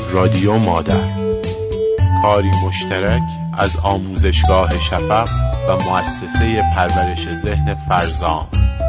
رادیو مادر، کاری مشترک از آموزشگاه شفق و مؤسسه پرورش ذهن فرزام.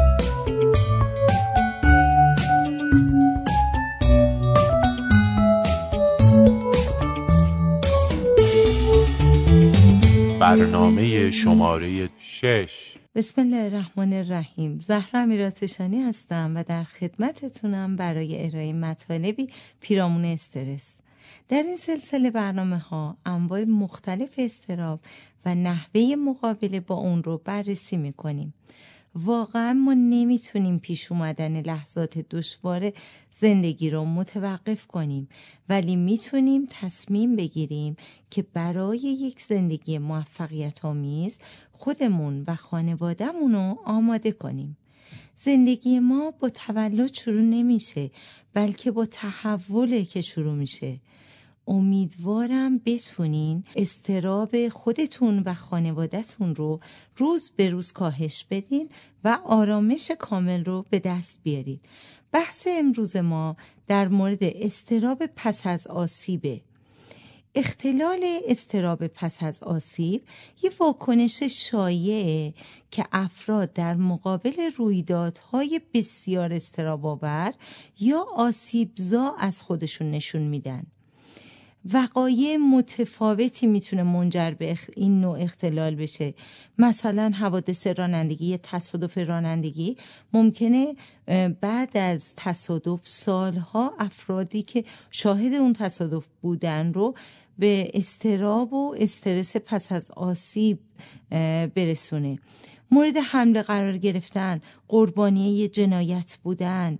برنامه شماره 6. بسم الله الرحمن الرحیم. زهرا امیرآتشانی هستم و در خدمتتونم برای ارائه مطالبی پیرامون استرس. در این سلسله برنامه‌ها انواع مختلف اضطراب و نحوه مقابله با اون رو بررسی می‌کنیم. واقعا ما نمیتونیم پیش اومدن لحظات دشوار زندگی رو متوقف کنیم، ولی میتونیم تصمیم بگیریم که برای یک زندگی موفقیت آمیز خودمون و خانواده‌مون رو آماده کنیم. زندگی ما با تولد شروع نمیشه، بلکه با تحوله که شروع میشه. امیدوارم بتونین اضطراب خودتون و خانواده‌تون رو روز به روز کاهش بدین و آرامش کامل رو به دست بیارید. بحث امروز ما در مورد اضطراب پس از آسیبه. اختلال اضطراب پس از آسیب یه واکنش شایعه که افراد در مقابل رویدادهای بسیار اضطراب‌آور یا آسیبزا از خودشون نشون میدن. وقایع متفاوتی میتونه منجر به این نوع اختلال بشه. مثلا حوادث رانندگی، تصادف رانندگی ممکنه بعد از تصادف سالها افرادی که شاهد اون تصادف بودن رو به اضطراب و استرس پس از آسیب برسونه. مورد حمله قرار گرفتن، قربانی یه جنایت بودن،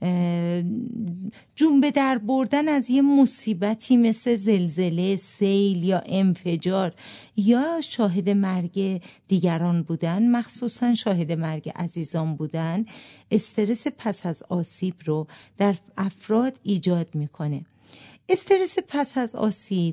جون به در بردن از یه مصیبتی مثل زلزله، سیل یا انفجار، یا شاهد مرگ دیگران بودن، مخصوصا شاهد مرگ عزیزان بودن، استرس پس از آسیب رو در افراد ایجاد میکنه. استرس پس از آسیب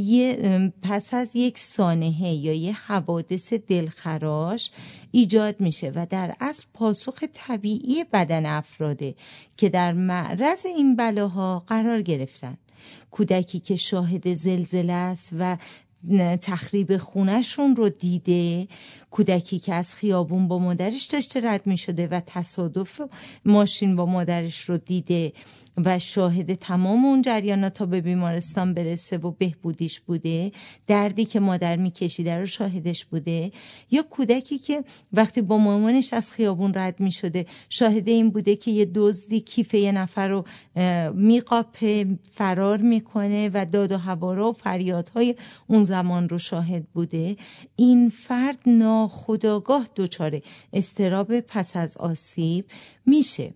پس از یک سانحه یا یه حوادث دلخراش ایجاد میشه و در اصل پاسخ طبیعی بدن افراده که در معرض این بلاها قرار گرفتن. کودکی که شاهد زلزله است و تخریب خونه‌شون رو دیده، کودکی که از خیابون با مادرش داشته رد می شده و تصادف ماشین با مادرش رو دیده و شاهد تمام اون جریانات تا به بیمارستان برسه و بهبودیش بوده، دردی که مادر می کشیده رو شاهدش بوده، یا کودکی که وقتی با مامانش از خیابون رد می شده شاهد این بوده که یه دزدی کیف یه نفر رو میقاپه، فرار میکنه و داد و هوارا و فریادهای اون زمان رو شاهد بوده. این فرد ناخودآگاه دچار اضطراب پس از آسیب میشه.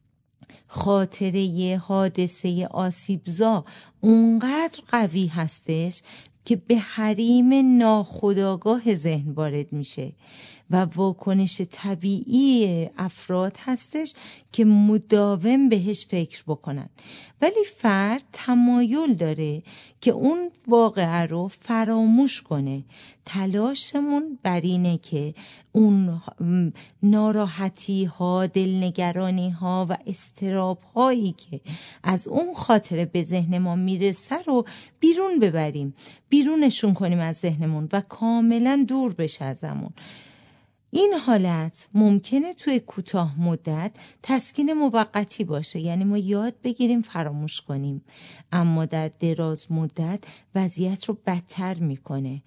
خاطره یه حادثه آسیبزا اونقدر قوی هستش که به حریم ناخودآگاه ذهن وارد میشه و واکنش طبیعی افراد هستش که مداوم بهش فکر بکنن، ولی فرد تمایل داره که اون واقعه رو فراموش کنه. تلاشمون بر اینه که اون ناراحتی ها، دلنگرانی ها و اضطراب هایی که از اون خاطره به ذهن ما میرسه رو بیرون ببریم، بیرونشون کنیم از ذهنمون و کاملا دور بشه ازمون. این حالت ممکنه توی کوتاه مدت تسکین موقتی باشه، یعنی ما یاد بگیریم فراموش کنیم، اما در دراز مدت وضعیت رو بدتر میکنه.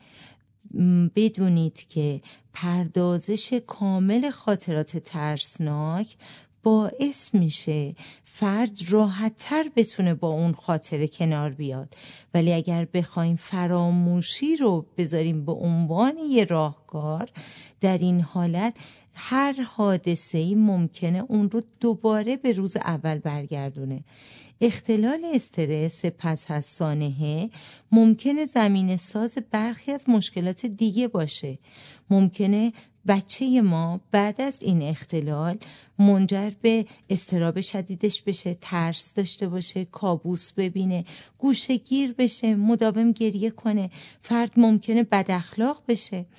بدونید که پردازش کامل خاطرات ترسناک باعث میشه فرد راحت‌تر بتونه با اون خاطره کنار بیاد، ولی اگر بخوایم فراموشی رو بذاریم به عنوان یه راهکار، در این حالت هر حادثه‌ای ممکنه اون رو دوباره به روز اول برگردونه. اختلال استرس پس از سانحه ممکنه زمینه ساز برخی از مشکلات دیگه باشه. ممکنه بچه ما بعد از این اختلال منجر به اضطراب شدیدش بشه، ترس داشته باشه، کابوس ببینه، گوشه‌گیر بشه، مداوم گریه کنه. فرد ممکنه بد اخلاق بشه.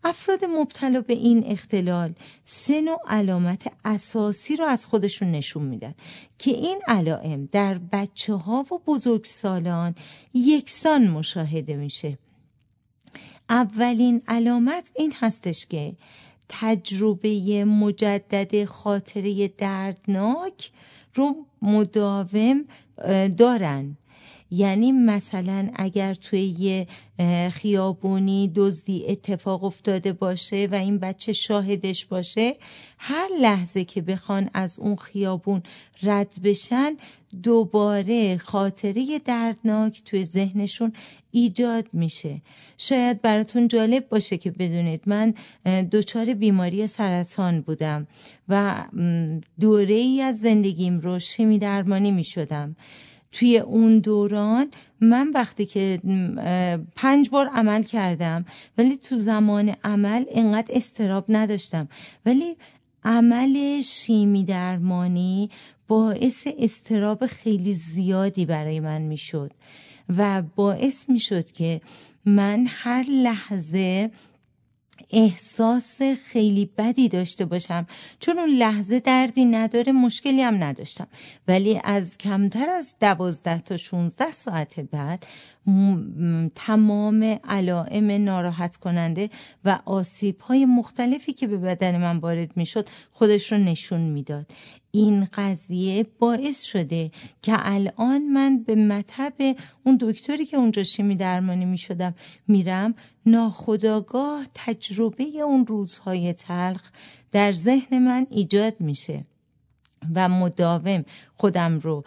افراد مبتلا به این اختلال 3 نوع علامت اساسی رو از خودشون نشون میدن که این علائم در بچه‌ها و بزرگسالان یکسان مشاهده میشه. اولین علامت این هستش که تجربه مجدد خاطره دردناک رو مداوم دارن. یعنی مثلا اگر توی یه خیابونی دزدی اتفاق افتاده باشه و این بچه شاهدش باشه، هر لحظه که بخوان از اون خیابون رد بشن دوباره خاطره دردناک توی ذهنشون ایجاد میشه. شاید براتون جالب باشه که بدونید من دچار بیماری سرطان بودم و دوره‌ای از زندگیم رو شیمی درمانی میشدم. توی اون دوران من وقتی که 5 بار عمل کردم ولی تو زمان عمل انقدر اضطراب نداشتم، ولی عمل شیمی درمانی باعث اضطراب خیلی زیادی برای من میشد و باعث میشد که من هر لحظه احساس خیلی بدی داشته باشم، چون اون لحظه دردی نداره، مشکلی هم نداشتم، ولی از کمتر از 12 تا 16 ساعت بعد تمام علائم ناراحت کننده و آسیب‌های مختلفی که به بدن من وارد میشد خودش رو نشون میداد. این قضیه باعث شده که الان من به مطب اون دکتری که اونجا شیمی درمانی می شدم میرم، ناخودآگاه تجربه اون روزهای تلخ در ذهن من ایجاد میشه و مداوم خودم رو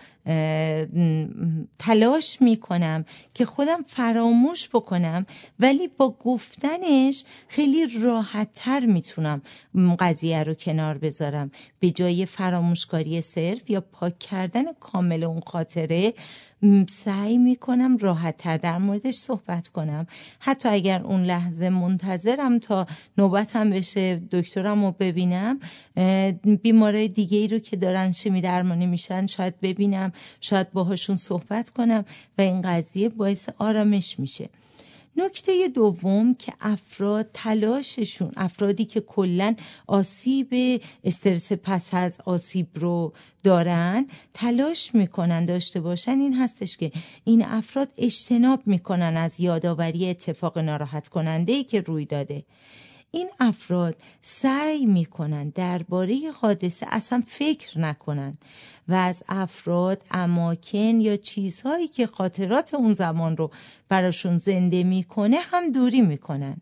تلاش میکنم که خودم فراموش بکنم، ولی با گفتنش خیلی راحت تر میتونم قضیه رو کنار بذارم. به جای فراموشکاری صرف یا پاک کردن کامل اون خاطره سعی میکنم راحت تر در موردش صحبت کنم، حتی اگر اون لحظه منتظرم تا نوبتم بشه دکترم رو ببینم، بیمارای دیگه ای رو که دارن شیمی درمانی میشن شاید ببینم، شاید باهاشون صحبت کنم و این قضیه باعث آرامش میشه. نکته دوم که افرادی که کلن آسیب استرس پس از آسیب رو دارن تلاش میکنن داشته باشن این هستش که این افراد اجتناب میکنن از یادآوری اتفاق ناراحت کننده‌ای که روی داده. این افراد سعی میکنن درباره حادثه اصلا فکر نکنن و از افراد، اماکن یا چیزهایی که خاطرات اون زمان رو براشون زنده میکنه هم دوری میکنن.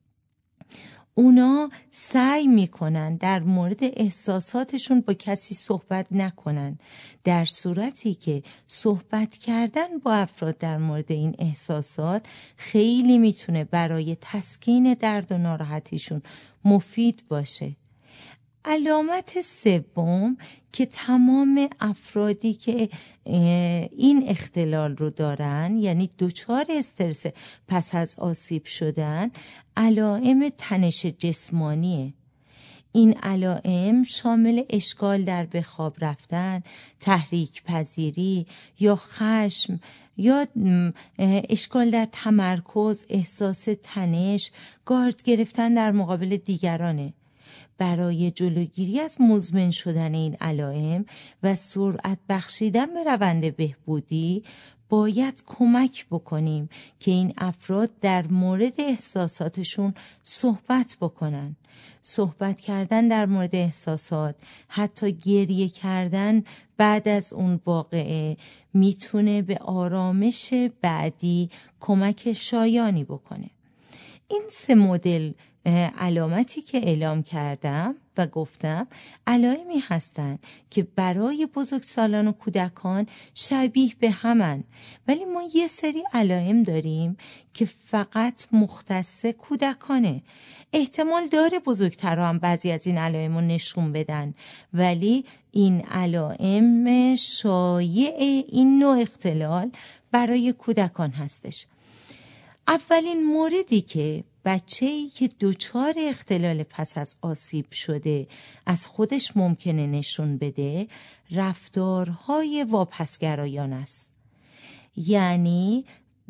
اونا سعی میکنن در مورد احساساتشون با کسی صحبت نکنن، در صورتی که صحبت کردن با افراد در مورد این احساسات خیلی میتونه برای تسکین درد و ناراحتیشون مفید باشه. علامت سوم که تمام افرادی که این اختلال رو دارن، یعنی دچار استرس پس از آسیب شدن، علائم تنش جسمانیه. این علائم شامل اشکال در به خواب رفتن، تحریک پذیری یا خشم یا اشکال در تمرکز، احساس تنش، گارد گرفتن در مقابل دیگرانه. برای جلوگیری از مزمن شدن این علائم و سرعت بخشیدن به روند بهبودی باید کمک بکنیم که این افراد در مورد احساساتشون صحبت بکنن. صحبت کردن در مورد احساسات، حتی گریه کردن بعد از اون واقعه میتونه به آرامش بعدی کمک شایانی بکنه. این 3 مدل علامتی که اعلام کردم و گفتم علائمی هستند که برای بزرگسالان و کودکان شبیه به همن، ولی ما یه سری علائم داریم که فقط مختص کودکانه. احتمال داره بزرگترها هم بعضی از این علائم رو نشون بدن، ولی این علائم شایع این نوع اختلال برای کودکان هستش. اولین موردی که بچه‌ای که دچار اختلال پس از آسیب شده از خودش ممکنه نشون بده رفتارهای واپسگرایانه است. یعنی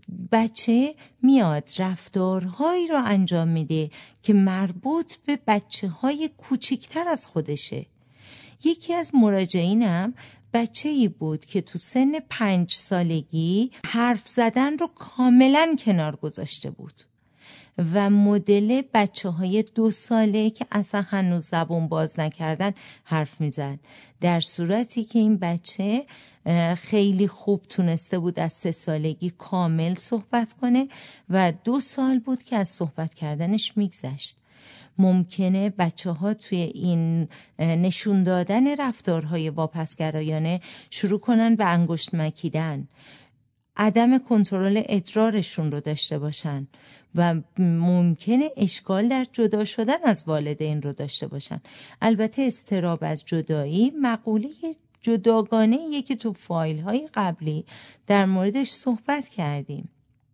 بچه میاد رفتارهایی رو انجام میده که مربوط به بچه‌های کوچیکتر از خودشه. یکی از مراجعینم بچه‌ای بود که تو سن 5 سالگی حرف زدن رو کاملا کنار گذاشته بود و مدل بچه‌های 2 ساله که اصلا هنوز زبون باز نکردن حرف میزد، در صورتی که این بچه خیلی خوب تونسته بود از 3 سالگی کامل صحبت کنه و 2 سال بود که از صحبت کردنش میگذشت. ممکنه بچه‌ها توی این نشون دادن رفتارهای واپسگرایانه شروع کنن به انگشت مکیدن، عدم کنترل ادرارشون رو داشته باشن و ممکنه اشکال در جدا شدن از والدین رو داشته باشن. البته اضطراب از جدایی مقوله جداگانه‌ایه که تو فایل‌های قبلی در موردش صحبت کردیم.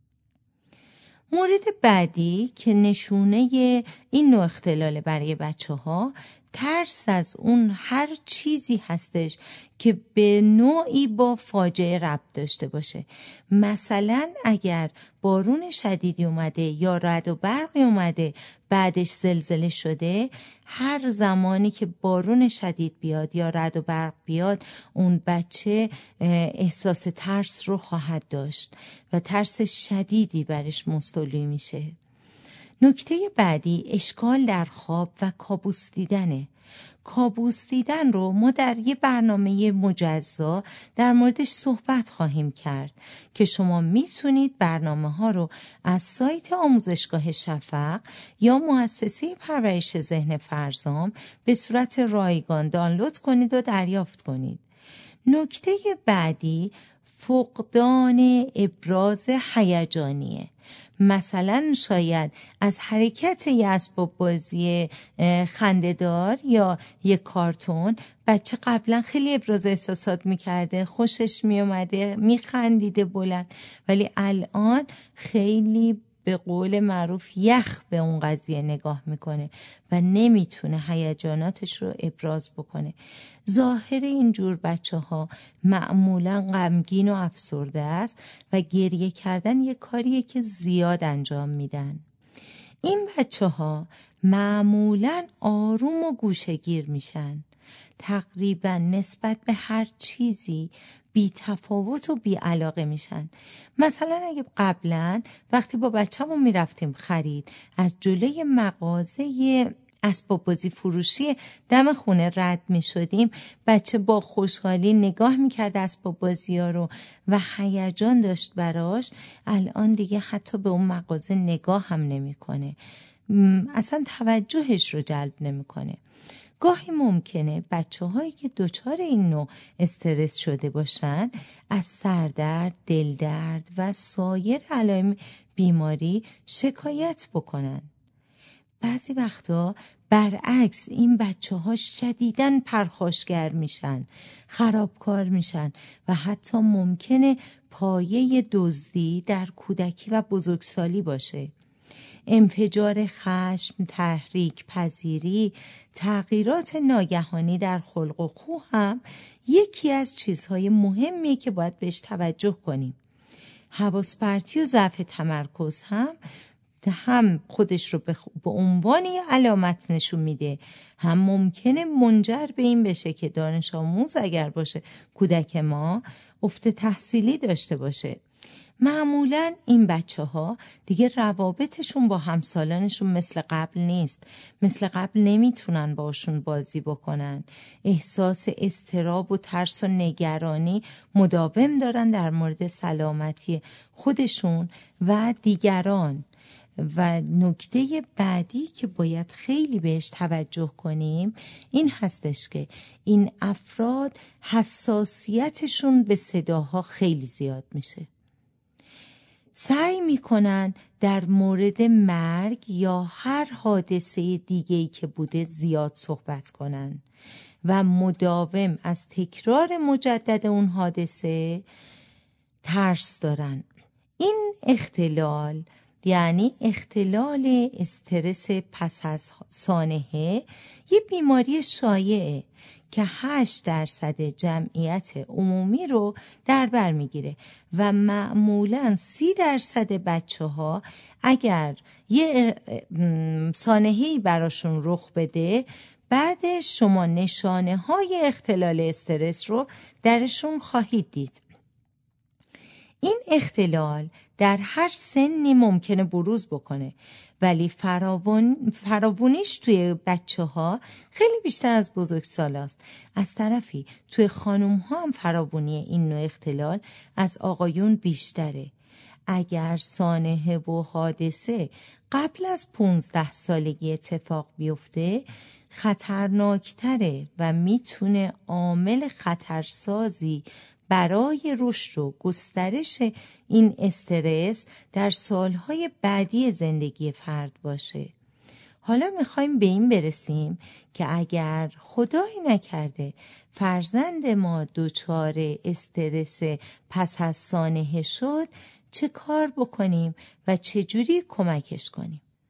مورد بعدی که نشونه این نوع اختلال برای بچه‌ها ترس از اون هر چیزی هستش که به نوعی با فاجعه ربط داشته باشه. مثلا اگر بارون شدیدی اومده یا رعد و برقی اومده بعدش زلزله شده، هر زمانی که بارون شدید بیاد یا رعد و برق بیاد اون بچه احساس ترس رو خواهد داشت و ترس شدیدی برش مستولی میشه. نکته بعدی اشکال در خواب و کابوس دیدنه. کابوس دیدن رو ما در یه برنامه مجزا در موردش صحبت خواهیم کرد که شما میتونید برنامه ها رو از سایت آموزشگاه شفق یا مؤسسه پرورش ذهن فرزام به صورت رایگان دانلود کنید و دریافت کنید. نکته بعدی فقدان ابراز هیجانیه. مثلا شاید از حرکت یه اسباب بازی خنده‌دار یا یه کارتون بچه قبلا خیلی ابراز احساسات میکرده، خوشش میومده، میخندیده بلند، ولی الان خیلی به قول معروف یخ به اون قضیه نگاه میکنه و نمیتونه هیجاناتش رو ابراز بکنه. ظاهر اینجور بچه ها معمولا غمگین و افسرده است و گریه کردن یه کاریه که زیاد انجام میدن. این بچه ها معمولا آروم و گوشه‌گیر میشن، تقریبا نسبت به هر چیزی بی تفاوت و بی علاقه میشن. مثلا اگه قبلا وقتی با بچه‌مون میرفتیم خرید از جلوی مغازه اسباب بازی فروشی دم خونه رد می شدیم، بچه با خوشحالی نگاه می کرد اسباب بازی ها رو و هیجان داشت براش. الان دیگه حتی به اون مغازه نگاه هم نمی کنه، اصلا توجهش رو جلب نمی کنه. گاهی ممکنه بچه هایی که دچار این نوع استرس شده باشن از سردرد، دلدرد و سایر علائم بیماری شکایت بکنن. بعضی وقتا برعکس این بچه ها شدیداً پرخاشگر میشن، خرابکار میشن و حتی ممکنه پایه دزدی در کودکی و بزرگسالی باشه. انفجار خشم، تحریک پذیری، تغییرات ناگهانی در خلق و خو هم یکی از چیزهای مهمیه که باید بهش توجه کنیم. حواس پرتی و ضعف تمرکز هم خودش رو به عنوان یه علامت نشون میده، هم ممکنه منجر به این بشه که دانش آموز اگر باشه کودک ما افت تحصیلی داشته باشه. معمولاً این بچه ها دیگه روابطشون با همسالانشون مثل قبل نیست، مثل قبل نمیتونن باشون بازی بکنن، احساس اضطراب و ترس و نگرانی مداوم دارن در مورد سلامتی خودشون و دیگران. و نکته بعدی که باید خیلی بهش توجه کنیم این هستش که این افراد حساسیتشون به صداها خیلی زیاد میشه. سعی میکنن در مورد مرگ یا هر حادثه دیگه‌ای که بوده زیاد صحبت کنن و مداوم از تکرار مجدد اون حادثه ترس دارن. این اختلال یعنی اختلال استرس پس از سانحه یه بیماری شایعه که 8% جمعیت عمومی رو در بر میگیره و معمولاً 30% بچه‌ها اگر یه سانحه‌ای براشون رخ بده بعدش شما نشانه‌های اختلال استرس رو درشون خواهید دید. این اختلال در هر سنی ممکنه بروز بکنه ولی فراوونیش توی بچه‌ها خیلی بیشتر از بزرگسالاست. از طرفی توی خانم‌ها هم فراوونی این نوع اختلال از آقایون بیشتره. اگر سانحه و حادثه قبل از 15 سالگی اتفاق بیفته خطرناکتره و میتونه عامل خطرسازی برای رشد و گسترش این استرس در سالهای بعدی زندگی فرد باشه. حالا میخوایم به این برسیم که اگر خدایی نکرده فرزند ما دچار استرس پس از سانحه شد چه کار بکنیم و چجوری کمکش کنیم.